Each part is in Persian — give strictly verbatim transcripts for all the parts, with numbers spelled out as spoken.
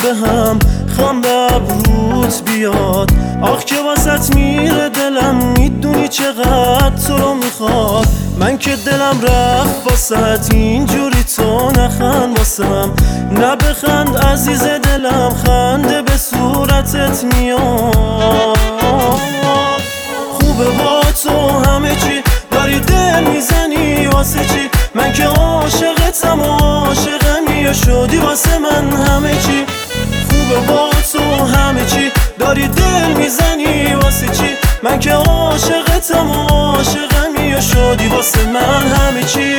به هم خم به ابروت بیاد. آخ که واسط میره دلم، میدونی چقدر تو رو میخواد. من که دلم رفت واسط، اینجوری تو نخند واسم. نه بخند عزیز دلم، خنده به صورتت میاد. خوبه با تو همه چی، داری دل میزنی واسه چی؟ من که عاشقتم و عاشقمی و شدی واسه من همه چی. خوبه با تو همه چی، داری دل میزنی واسه چی؟ من که عاشقتم و عاشقمی و شدی واسه من همه چی.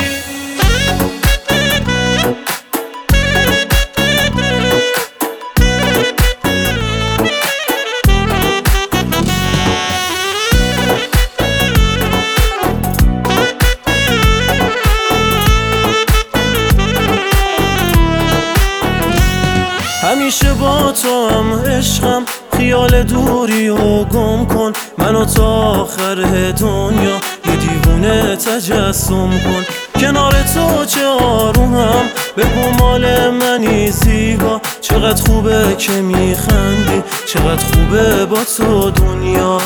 همیشه با تو هم عشقم، خیال دوری و گم کن. منو تا آخر دنیا یه دیوونه تجسم کن. کنار تو چه آرومم، بگو مال منی زیبا. چقدر خوبه که میخندی، چقدر خوبه با تو دنیا.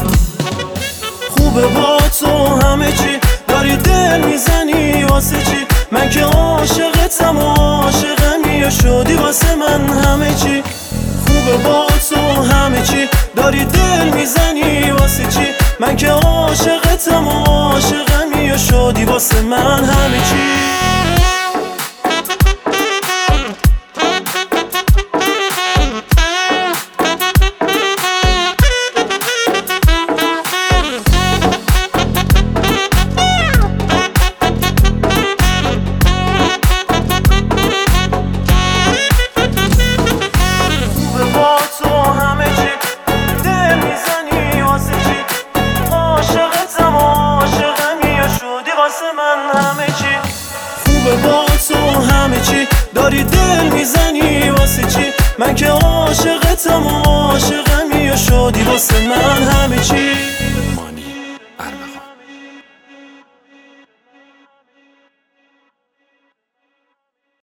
خوبه با تو همه چی، داری دل میزنی واسه چی؟ من که عاشقتم و عاشقمی و شدی واسه من همه چی. خوبه با تو همه چی، داری دل میزنی واسه چی؟ من که عاشقتم و عاشقمی و شدی واسه من همه چی. خوبه با تو همه چی، داری دل میزنی واسه چی؟ من که عاشقتم و عاشقمی و شدی واسه من همه چی.